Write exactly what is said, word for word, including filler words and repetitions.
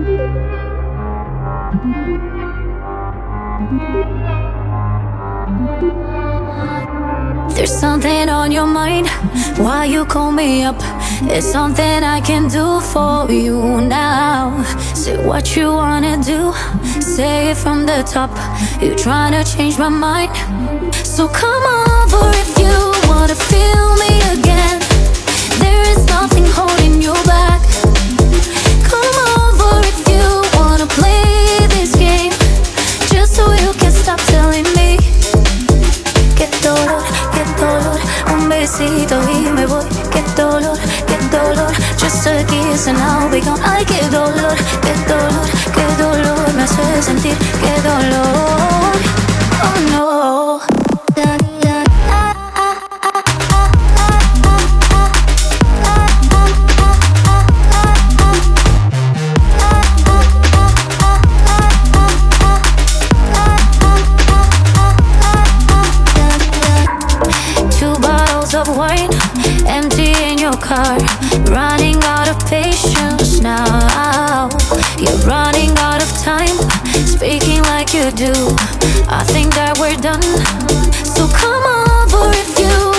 There's something on your mind, why you call me up? It's something I can do for you now. Say what you wanna do, say it from the top. You tryna change my mind, so come over if you wanna feel me again. There is nothing holding you back. Come over if you wanna play this game, just so you can stop telling me qué dolor, qué dolor, un besito y me voy. Qué dolor, qué dolor, just a kiss and I'll be gone. Ay, qué dolor, qué dolor, qué dolor, me hace sentir qué dolor. Oh no. Da, da, ah, ah, ah, ah, two bottles of wine, empty in your car, running out of patience now. You're running out of time, speaking like you do. I think that we're done, so come over if you